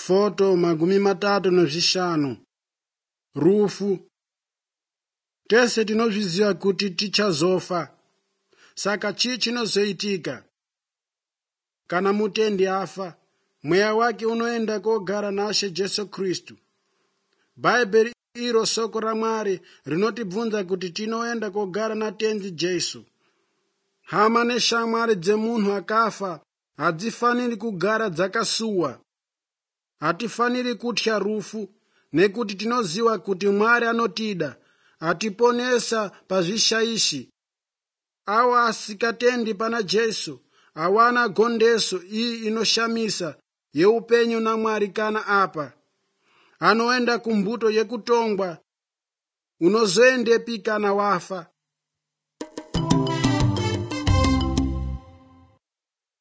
Foto 35. Rufu. Tese tinozviziva kuti tichazofa. Saka chii chinozoitika? Kana mutendi afa, mweya wake unoenda kogara naShe Jesu Kristu. Bhaibheri iro soko raMwari rinotibvunza kuti tinoenda kogara naTenzi Jesu. Hama neshamwari dzemunhu akafa hadzifaniri kugara dzakasuwa. Hatifaniri kutya rufu, nekuti tinoziva kuti Mwari anotida, atiponesa pazvishaishi. Ava asikatendi pana Jesu hawana gondeso iyi inoshamisa yeupenyu naMwari kana apa. Anoenda kumbuto yekutongwa. Unozoendepi kana wafa?